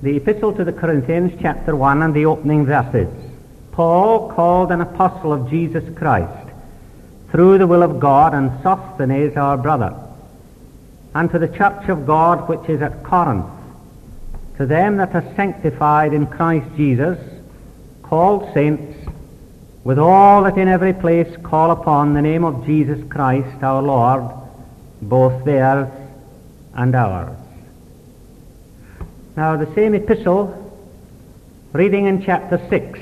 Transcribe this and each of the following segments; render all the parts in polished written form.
The Epistle to the Corinthians, chapter 1, and the opening verses. Paul, called an apostle of Jesus Christ, through the will of God, and Sosthenes our brother, and to the church of God which is at Corinth, to them that are sanctified in Christ Jesus, called saints, with all that in every place call upon the name of Jesus Christ our Lord, both theirs and ours. Now the same epistle, reading in chapter 6.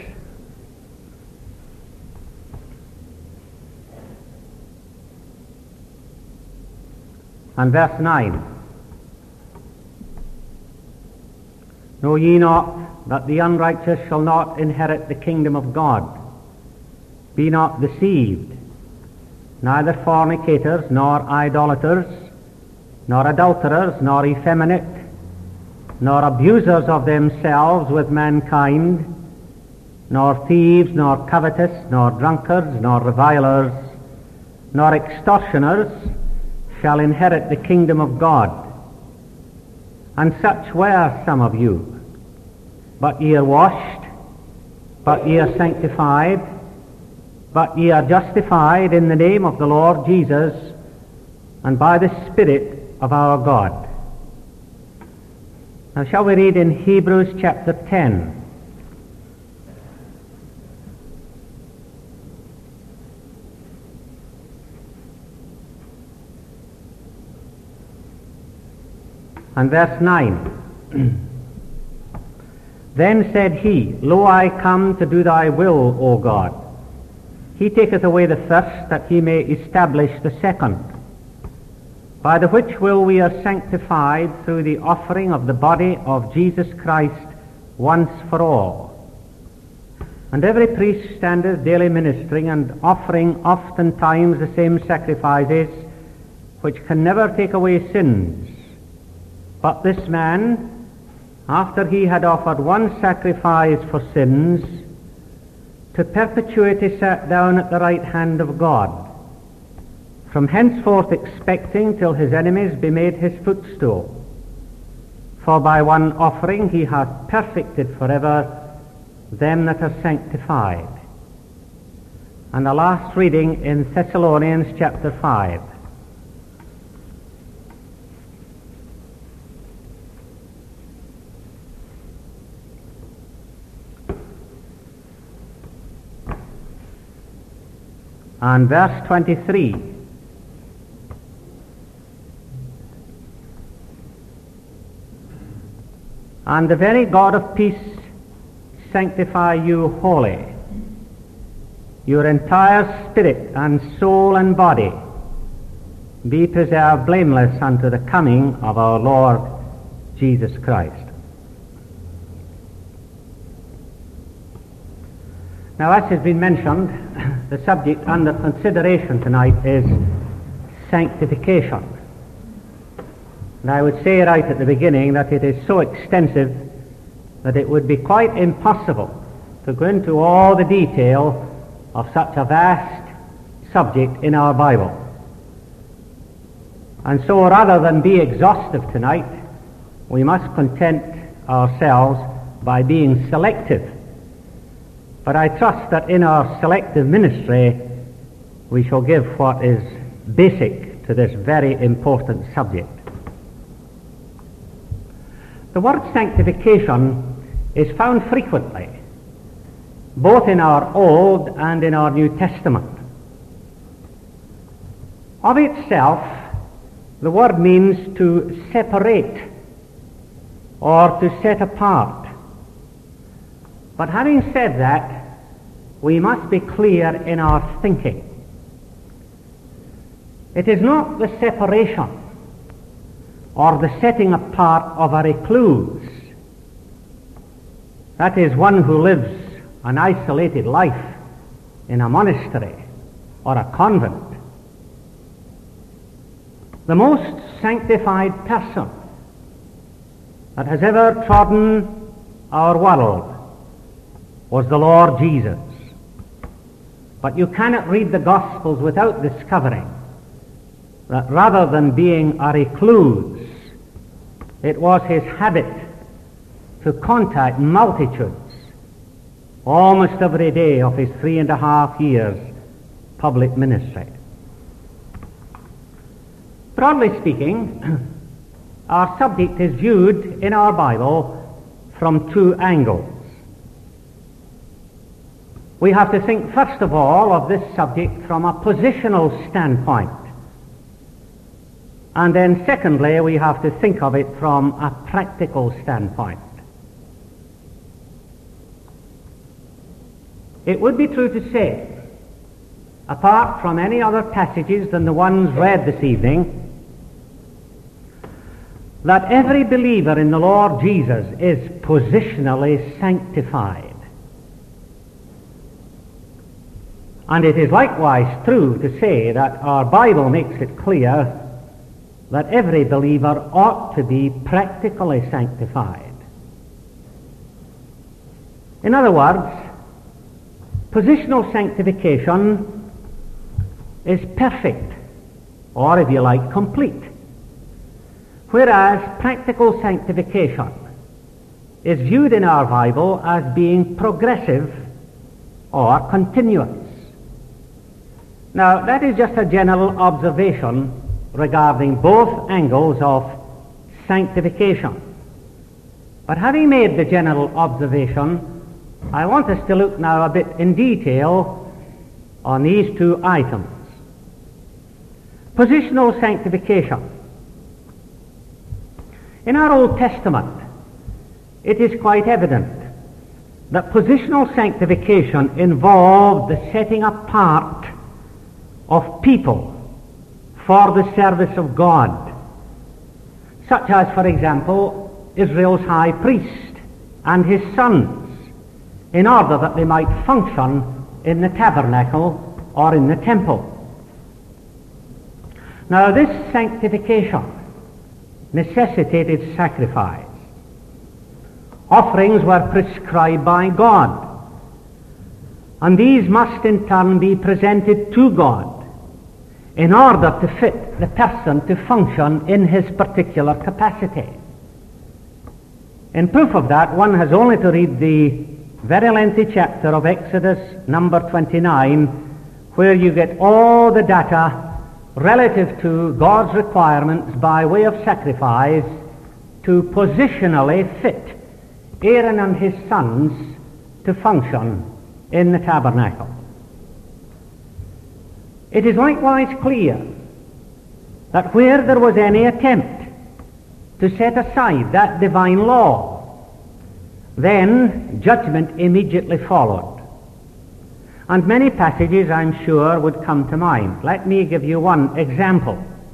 And verse 9. Know ye not that the unrighteous shall not inherit the kingdom of God? Be not deceived, neither fornicators, nor idolaters, nor adulterers, nor effeminate, nor abusers of themselves with mankind, nor thieves, nor covetous, nor drunkards, nor revilers, nor extortioners shall inherit the kingdom of God. And such were some of you. But ye are washed, but ye are sanctified, but ye are justified in the name of the Lord Jesus, and by the Spirit of our God. Now shall we read in Hebrews chapter 10. And verse 9. Then said he, Lo, I come to do thy will, O God. He taketh away the first, that he may establish the second. By the which will we are sanctified through the offering of the body of Jesus Christ once for all. And every priest standeth daily ministering, and offering oftentimes the same sacrifices, which can never take away sins. But this man, after he had offered one sacrifice for sins, to perpetuity sat down at the right hand of God, from henceforth expecting till his enemies be made his footstool. For by one offering he hath perfected forever them that are sanctified. And the last reading in Thessalonians chapter 5. And verse 23. And the very God of peace sanctify you wholly, your entire spirit and soul and body be preserved blameless unto the coming of our Lord Jesus Christ. Now, as has been mentioned, the subject under consideration tonight is sanctification. And I would say right at the beginning that it is so extensive that it would be quite impossible to go into all the detail of such a vast subject in our Bible. And so rather than be exhaustive tonight, we must content ourselves by being selective. But I trust that in our selective ministry we shall give what is basic to this very important subject. The word sanctification is found frequently, both in our Old and in our New Testament. Of itself, the word means to separate or to set apart. But having said that, we must be clear in our thinking. It is not the separation or the setting apart of a recluse. That is one who lives an isolated life in a monastery or a convent. The most sanctified person that has ever trodden our world was the Lord Jesus. But you cannot read the Gospels without discovering that rather than being a recluse, it was his habit to contact multitudes almost every day of his 3.5 years public ministry. Broadly speaking, our subject is viewed in our Bible from two angles. We have to think first of all of this subject from a positional standpoint. And then secondly, we have to think of it from a practical standpoint. It would be true to say, apart from any other passages than the ones read this evening, that every believer in the Lord Jesus is positionally sanctified. And it is likewise true to say that our Bible makes it clear that every believer ought to be practically sanctified. In other words, positional sanctification is perfect, or if you like, complete. Whereas practical sanctification is viewed in our Bible as being progressive or continuous. Now, that is just a general observation regarding both angles of sanctification. But having made the general observation, I want us to look now a bit in detail on these two items. Positional sanctification. In our Old Testament, it is quite evident that positional sanctification involved the setting apart of people for the service of God, such as, for example, Israel's high priest and his sons, in order that they might function in the tabernacle or in the temple. Now, this sanctification necessitated sacrifice. Offerings were prescribed by God, and these must in turn be presented to God in order to fit the person to function in his particular capacity. In proof of that, one has only to read the very lengthy chapter of Exodus number 29, where you get all the data relative to God's requirements by way of sacrifice to positionally fit Aaron and his sons to function in the tabernacle. It is likewise clear that where there was any attempt to set aside that divine law, then judgment immediately followed. And many passages, I'm sure, would come to mind. Let me give you one example.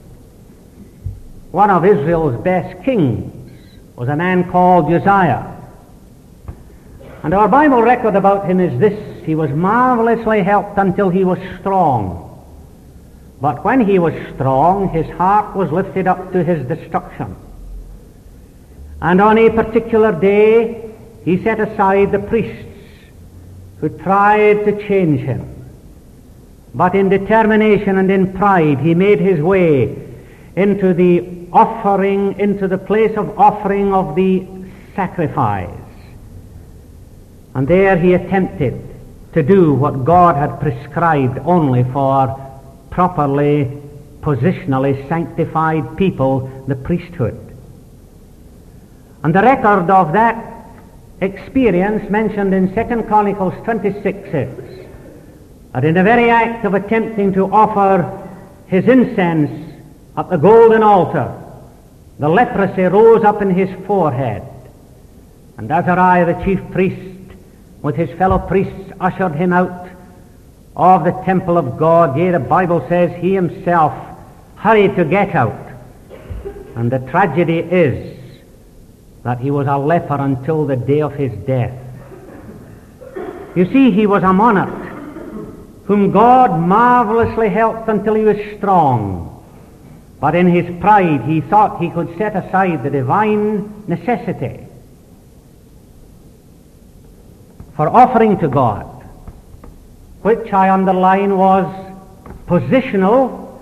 One of Israel's best kings was a man called Uzziah. And our Bible record about him is this: he was marvelously helped until he was strong. But when he was strong, his heart was lifted up to his destruction. And on a particular day, he set aside the priests who tried to change him. But in determination and in pride, he made his way into the offering, into the place of offering of the sacrifice. And there he attempted to do what God had prescribed only for properly, positionally sanctified people, the priesthood. And the record of that experience mentioned in 2 Chronicles 26 is that in the very act of attempting to offer his incense at the golden altar, the leprosy rose up in his forehead. And Azariah, the chief priest, with his fellow priests, ushered him out of the temple of God. Yea, the Bible says he himself hurried to get out. And the tragedy is that he was a leper until the day of his death. You see, he was a monarch whom God marvelously helped until he was strong. But in his pride he thought he could set aside the divine necessity for offering to God, which I underline was positional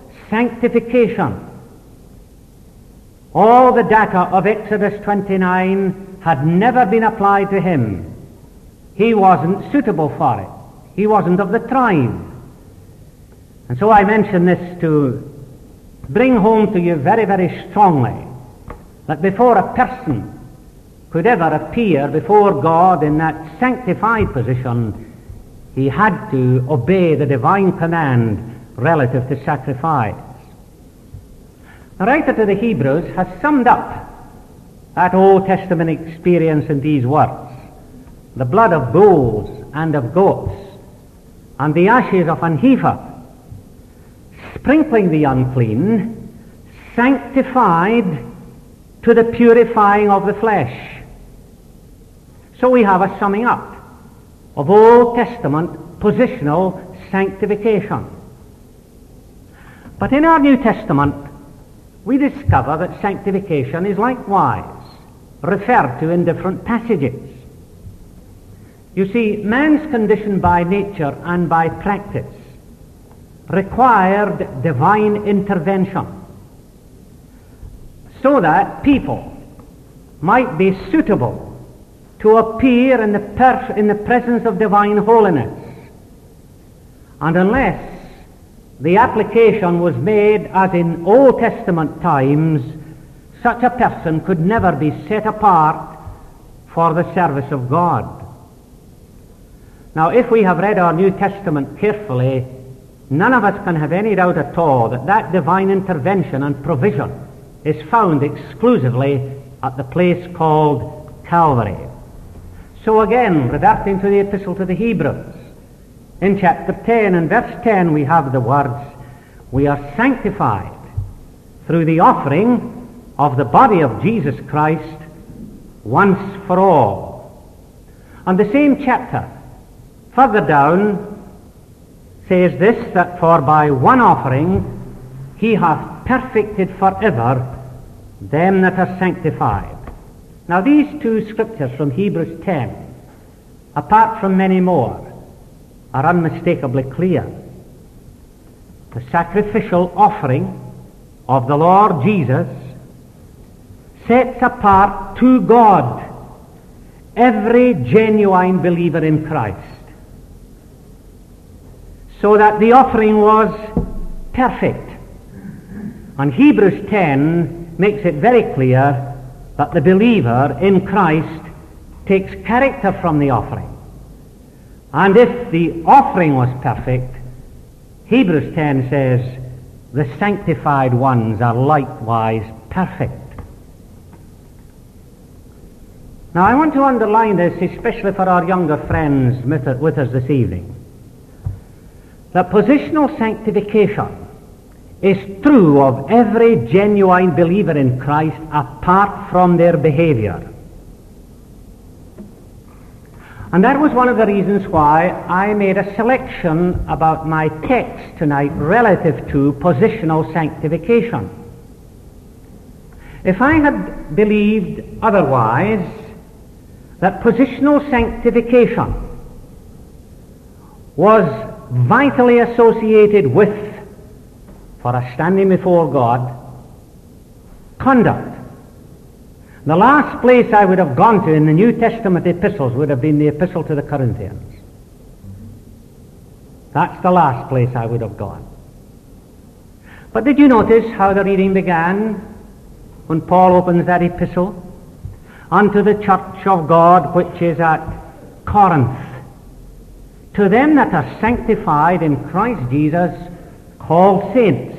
sanctification. All the data of Exodus 29 had never been applied to him. He wasn't suitable for it. He wasn't of the tribe. And so I mention this to bring home to you very, very strongly that before a person could ever appear before God in that sanctified position, he had to obey the divine command relative to sacrifice. The writer to the Hebrews has summed up that Old Testament experience in these words: the blood of bulls and of goats, and the ashes of an heifer, sprinkling the unclean, sanctified to the purifying of the flesh. So we have a summing up of Old Testament positional sanctification. But in our New Testament, we discover that sanctification is likewise referred to in different passages. You see, man's condition by nature and by practice required divine intervention so that people might be suitable to appear in the presence of divine holiness. And unless the application was made as in Old Testament times, such a person could never be set apart for the service of God. Now, if we have read our New Testament carefully, none of us can have any doubt at all that that divine intervention and provision is found exclusively at the place called Calvary. So again, reverting to the Epistle to the Hebrews, in chapter 10 and verse 10 we have the words, "We are sanctified through the offering of the body of Jesus Christ once for all." And the same chapter, further down, says this, that for by one offering he hath perfected forever them that are sanctified. Now these two scriptures from Hebrews 10, apart from many more, are unmistakably clear. The sacrificial offering of the Lord Jesus sets apart to God every genuine believer in Christ, so that the offering was perfect. And Hebrews 10 makes it very clear that the believer in Christ takes character from the offering. And if the offering was perfect, Hebrews 10 says, the sanctified ones are likewise perfect. Now I want to underline this, especially for our younger friends with us this evening. That positional sanctification is true of every genuine believer in Christ apart from their behavior. And that was one of the reasons why I made a selection about my text tonight relative to positional sanctification. If I had believed otherwise, that positional sanctification was vitally associated with, for a standing before God, conduct. The last place I would have gone to in the New Testament epistles would have been the epistle to the Corinthians. That's the last place I would have gone. But did you notice how the reading began when Paul opens that epistle? Unto the church of God which is at Corinth, to them that are sanctified in Christ Jesus, called saints.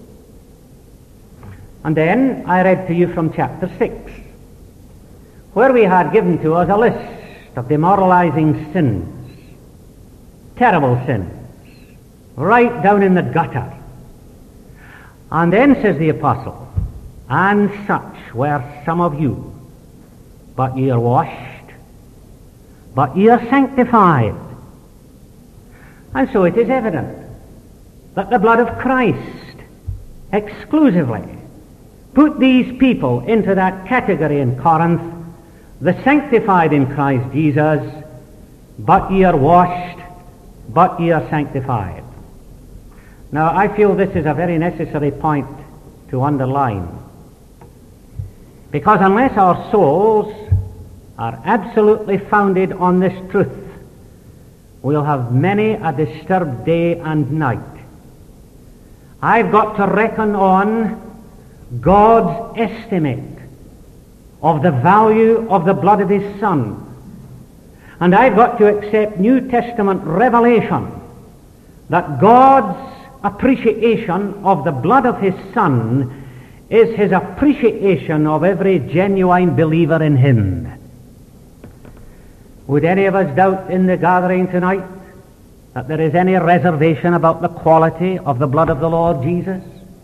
And then I read to you from chapter 6, where we had given to us a list of demoralizing sins, terrible sins, right down in the gutter. And then says the apostle, and such were some of you, but ye are washed, but ye are sanctified. And so it is evident that the blood of Christ exclusively put these people into that category in Corinth, the sanctified in Christ Jesus, but ye are washed, but ye are sanctified. Now I feel this is a very necessary point to underline, because unless our souls are absolutely founded on this truth, we'll have many a disturbed day and night. I've got to reckon on God's estimate of the value of the blood of His Son. And I've got to accept New Testament revelation that God's appreciation of the blood of His Son is His appreciation of every genuine believer in Him. Would any of us doubt in the gathering tonight that there is any reservation about the quality of the blood of the Lord Jesus?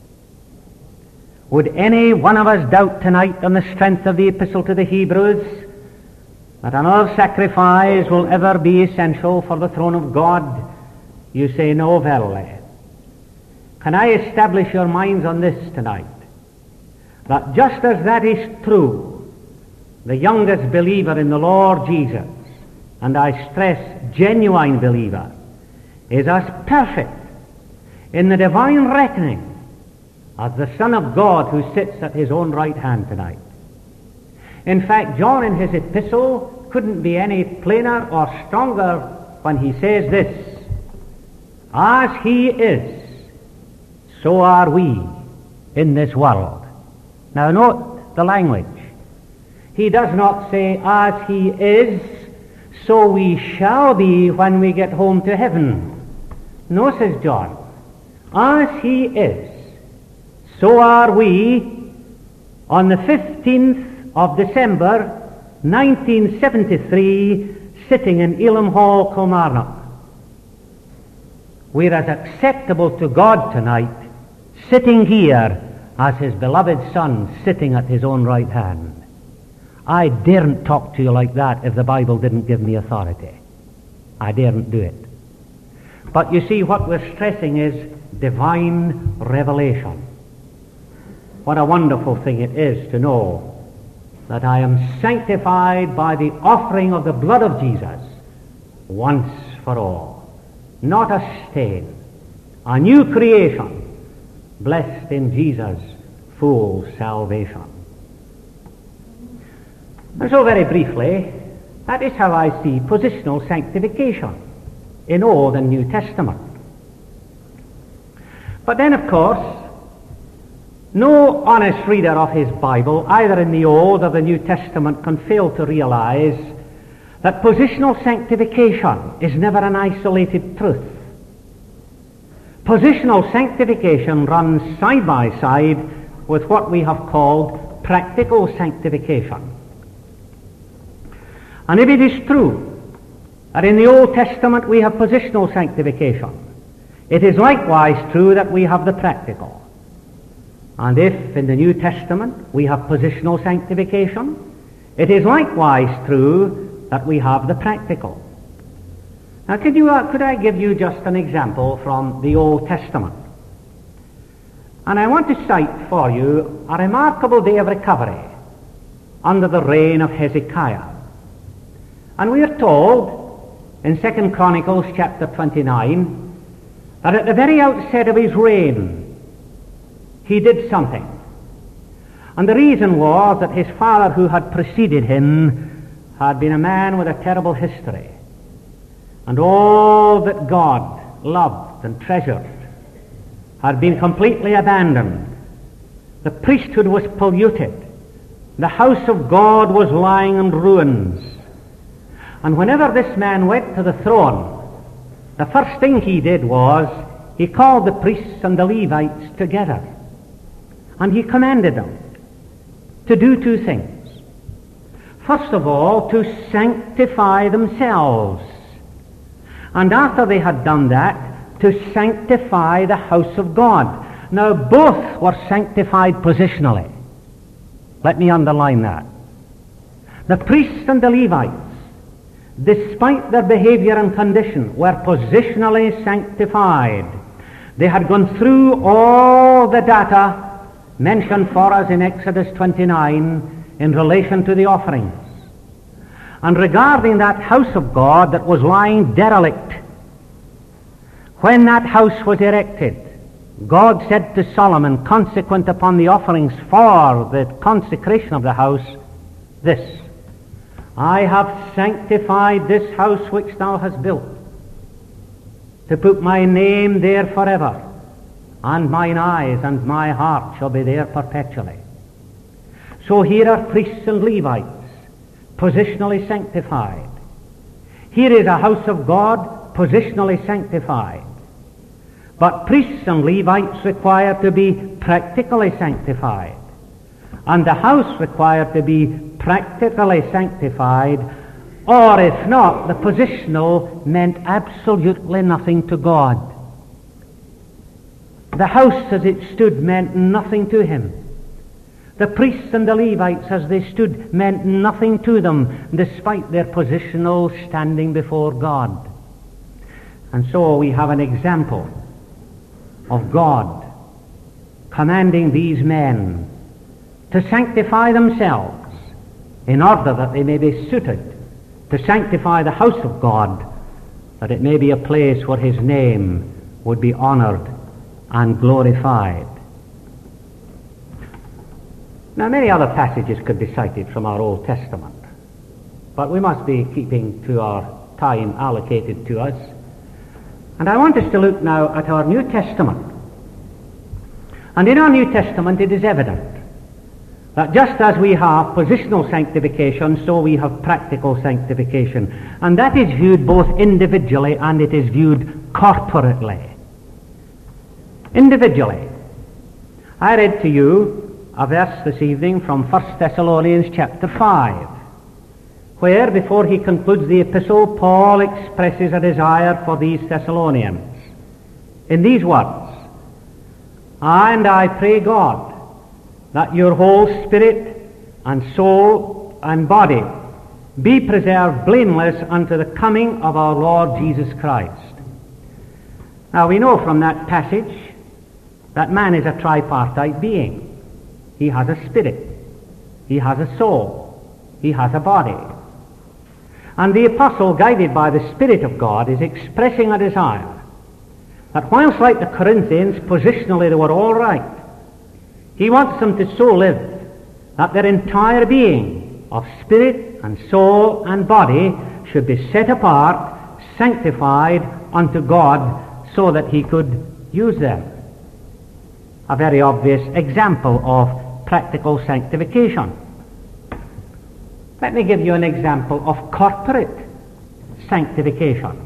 Would any one of us doubt tonight on the strength of the Epistle to the Hebrews that another sacrifice will ever be essential for the throne of God? You say, no, verily. Can I establish your minds on this tonight? That just as that is true, the youngest believer in the Lord Jesus, and I stress genuine believer, is as perfect in the divine reckoning as the Son of God who sits at His own right hand tonight. In fact, John in his epistle couldn't be any plainer or stronger when he says this: as He is, so are we in this world. Now note the language. He does not say, as He is, so we shall be when we get home to heaven. No, says John. As He is, so are we on the 15th of December, 1973, sitting in Elam Hall, Kilmarnock. We're as acceptable to God tonight, sitting here, as His beloved Son sitting at His own right hand. I daren't talk to you like that if the Bible didn't give me authority. I daren't do it. But you see, what we're stressing is divine revelation. What a wonderful thing it is to know that I am sanctified by the offering of the blood of Jesus once for all. Not a stain, a new creation, blessed in Jesus' full salvation. And so very briefly, that is how I see positional sanctification in Old and New Testament. But then, of course, no honest reader of his Bible, either in the Old or the New Testament, can fail to realize that positional sanctification is never an isolated truth. Positional sanctification runs side by side with what we have called practical sanctification. And if it is true that in the Old Testament we have positional sanctification, it is likewise true that we have the practical. And if in the New Testament we have positional sanctification, it is likewise true that we have the practical. Now could I give you just an example from the Old Testament? And I want to cite for you a remarkable day of recovery under the reign of Hezekiah. And we are told in 2 Chronicles chapter 29 that at the very outset of his reign he did something. And the reason was that his father, who had preceded him, had been a man with a terrible history. And all that God loved and treasured had been completely abandoned. The priesthood was polluted. The house of God was lying in ruins. And whenever this man went to the throne, the first thing he did was he called the priests and the Levites together. And he commanded them to do two things. First of all, to sanctify themselves. And after they had done that, to sanctify the house of God. Now, both were sanctified positionally. Let me underline that. The priests and the Levites, despite their behavior and condition, were positionally sanctified. They had gone through all the data mentioned for us in Exodus 29 in relation to the offerings. And regarding that house of God that was lying derelict, when that house was erected, God said to Solomon, consequent upon the offerings for the consecration of the house, this: I have sanctified this house which thou hast built, to put my name there forever, and mine eyes and my heart shall be there perpetually. So here are priests and Levites, positionally sanctified. Here is a house of God, positionally sanctified. But priests and Levites require to be practically sanctified, and the house required to be practically sanctified, or if not, the positional meant absolutely nothing to God. The house as it stood meant nothing to him. The priests and the Levites as they stood meant nothing to them, despite their positional standing before God. And so we have an example of God commanding these men to sanctify themselves in order that they may be suited to sanctify the house of God, that it may be a place where his name would be honored and glorified. Now, many other passages could be cited from our Old Testament, but we must be keeping to our time allocated to us. And I want us to look now at our New Testament. And in our New Testament it is evident that just as we have positional sanctification, so we have practical sanctification. And that is viewed both individually and it is viewed corporately. Individually, I read to you a verse this evening from 1 Thessalonians chapter 5, where, before he concludes the epistle, Paul expresses a desire for these Thessalonians in these words: And I pray God that your whole spirit and soul and body be preserved blameless unto the coming of our Lord Jesus Christ. Now we know from that passage that man is a tripartite being. He has a spirit, he has a soul, he has a body. And the apostle, guided by the Spirit of God, is expressing a desire that whilst, like the Corinthians, positionally they were all right, he wants them to so live that their entire being of spirit and soul and body should be set apart, sanctified unto God, so that he could use them. A very obvious example of practical sanctification. Let me give you an example of corporate sanctification.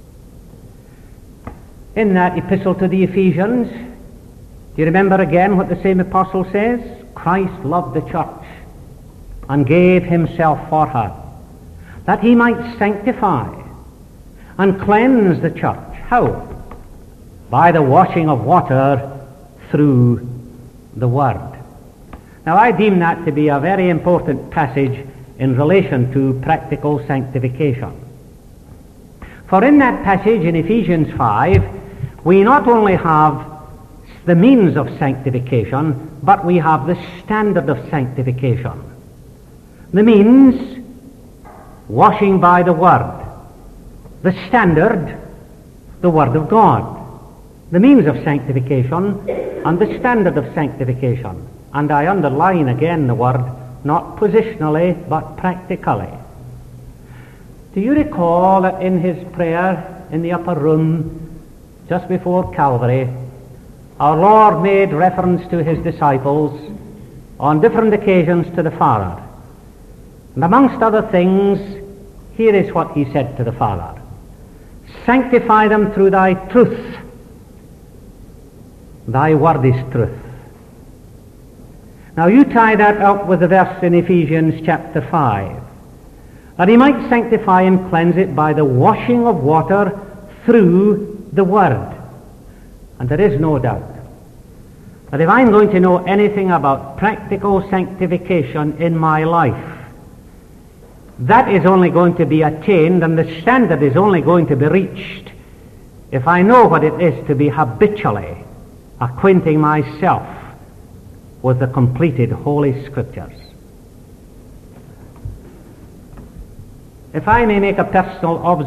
In that epistle to the Ephesians, do you remember again what the same apostle says? Christ loved the church and gave himself for her, that he might sanctify and cleanse the church. How? By the washing of water through the Word. Now I deem that to be a very important passage in relation to practical sanctification. For in that passage in Ephesians 5, we not only have the means of sanctification, but we have the standard of sanctification. The means, washing by the Word. The standard, the Word of God. The means of sanctification and the standard of sanctification. And I underline again the word, not positionally, but practically. Do you recall that in his prayer in the upper room, just before Calvary, our Lord made reference to his disciples on different occasions to the Father? And amongst other things, here is what he said to the Father: Sanctify them through thy truth. Thy word is truth. Now you tie that up with the verse in Ephesians chapter 5, that he might sanctify and cleanse it by the washing of water through the Word. And there is no doubt that if I'm going to know anything about practical sanctification in my life, that is only going to be attained and the standard is only going to be reached if I know what it is to be habitually acquainting myself with the completed Holy Scriptures. If I may make a personal observation,